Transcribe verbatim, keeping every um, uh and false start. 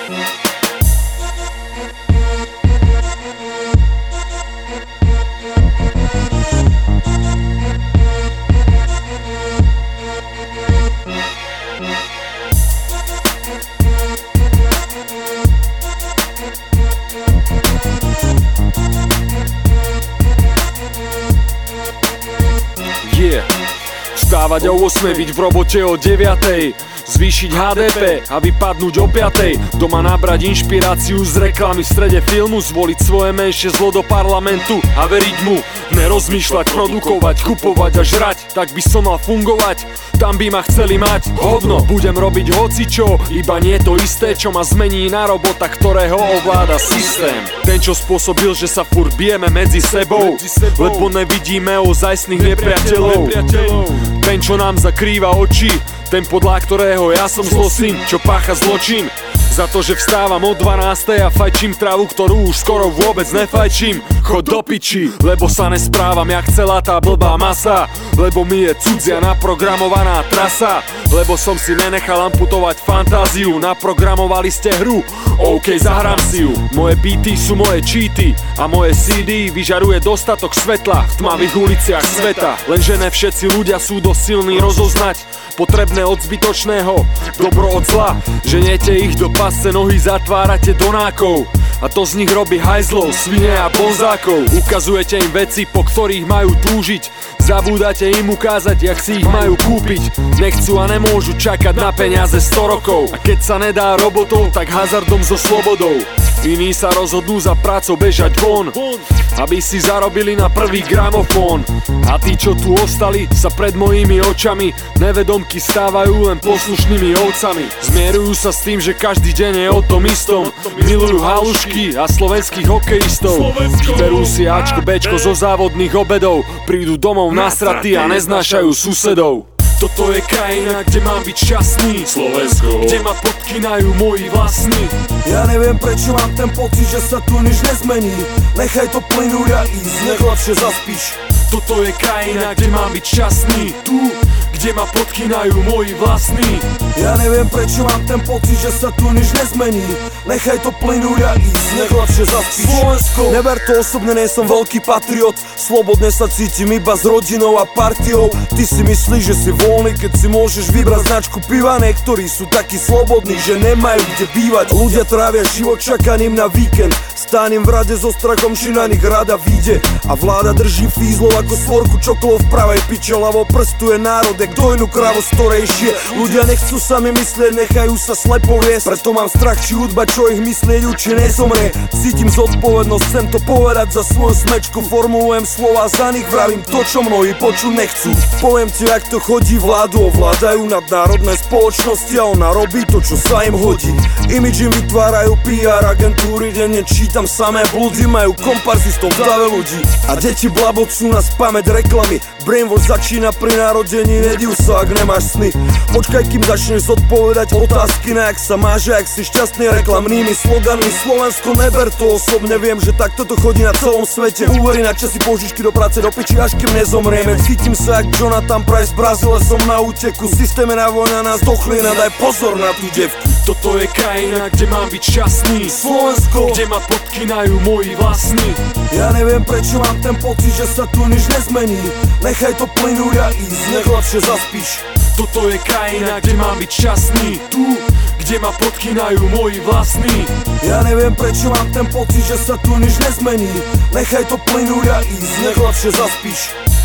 Yeah. Vstávať o ôsmej, byť v robote o deviatej, zvýšiť há dé pé a vypadnúť o piatej, doma nabrať inšpiráciu z reklamy v strede filmu, zvoliť svoje menšie zlo do parlamentu a veriť mu, nerozmýšľať, produkovať, kupovať a žrať. Tak by som mal fungovať, tam by ma chceli mať. Hovno, budem robiť hocičo, iba nie to isté, čo ma zmení na robota, ktorého ovláda systém. Ten, čo spôsobil, že sa furt bijeme medzi sebou, medzi sebou. Lebo nevidíme ozajstných nepriateľov. nepriateľov Ten, čo nám zakrýva oči, ten, podľa ktorého ja som zlosyn, čo pácha zločin. Za to, že vstávam o dvanástej a fajčím trávu, ktorú už skoro vôbec nefajčím. Chod do piči, lebo sa nesprávam jak celá tá blbá masa, lebo mi je cudzia naprogramovaná trasa, lebo som si nenechal amputovať fantáziu. Naprogramovali ste hru, OK, zahrám si ju. Moje beaty sú moje cheaty a moje cé dé vyžaruje dostatok svetla v tmavých uliciach sveta. Lenže ne všetci ľudia sú dosť silní rozoznať potrebné od zbytočného, dobro od zla. Ženiete ich do pasce, nohy zatvárate do nákov a to z nich robí hajzlov, svine a bonzákov. Ukazujete im veci, po ktorých majú túžiť, zabúdate im ukázať, jak si ich majú kúpiť. Nechcú a nemôžu čakať na peniaze sto rokov, a keď sa nedá robotou, tak hazardom so slobodou. Iní sa rozhodnú za prácou bežať von, aby si zarobili na prvý gramofón. A tí, čo tu ostali, sa pred mojimi očami nevedomky stávajú len poslušnými ovcami. Zmierujú sa s tým, že každý deň je o tom istom. Milujú halušky a slovenských hokejistov. Berú si Ačko, Bčko zo závodných obedov, prídu domov nasratí a neznášajú susedov. Toto je krajina, kde mám byť šťastný, Slovensko, kde ma podkynajú moji vlastní. Ja neviem, prečo mám ten pocit, že sa tu nič nezmení. Nechaj to plynúť a ísť, nech lepšie zaspíš. Toto je krajina, kde mám byť šťastný, tu, kde ma podkynajú moji vlastní. Ja neviem, prečo mám ten pocit, že sa tu nič nezmení. Nechaj to plynúť a ísť, nech lepšie zaspíš. Slovensko, neber to osobne, nie som veľký patriot. Slobodne sa cítim iba s rodinou a partiou. Ty si myslíš, že si voľný, keď si môžeš vybrať značku piva. Niektorí sú takí slobodní, že nemajú kde bývať. Ľudia trávia život čakaním na víkend. Stánem v rade so strachom, či na nich rada vyjde. A vláda drží fízlov ako svorku čokolov v pravej piče. Ľavo prstu je národ, jak dojnú kravu z ktorej žije. Ľudia nechcú sami myslieť, nechajú sa slepo viesť. Preto mám strach, či hudba, čo ich myslieť učí, nezomrie. Cítim zodpovednosť, chcem to povedať za svoju smečku. Formulujem slova za nich, vravím to, čo mnohí počuť nechcú. Poviem ti, jak to chodí, vládu ovládajú nadnárodné spoločnosti a ona robí to, čo sa im hodí. Imidž im vytvárajú pé er agentúry, denne čítam samé blúdy, majú komparzistov v dave ľudí. A deti blabocú na spamäť reklamy. Brainwash začína pri narodení, nediv sa, ak nemáš sny. Počkaj, kým začneš zodpovedať otázky na jak sa máš a jak si šťastný reklamnými sloganmi. Slovensko, neber to osobne, viem, že takto to chodí na celom svete. Úvery na časy požičky do práce do piči, až kým nezomrieme. Chytím sa jak Jonathan Price, v Brazíle som na úteku. Systémená vojna nás dochlína, daj pozor na tú devku. Toto je krajina, kde mám byť šťastný, Slovensko, kde ma podkynajú moji vlastní. Ja neviem, prečo mám ten pocit, že sa tu nič nezmení. Nechaj to plynúť a ísť, nech lepšie zaspíš. Toto je krajina, kde mám byť šťastný, tu, kde ma podkynajú moji vlastní. Ja neviem, prečo mám ten pocit, že sa tu nič nezmení. Nechaj to plynúť a ísť, nech lepšie zaspíš.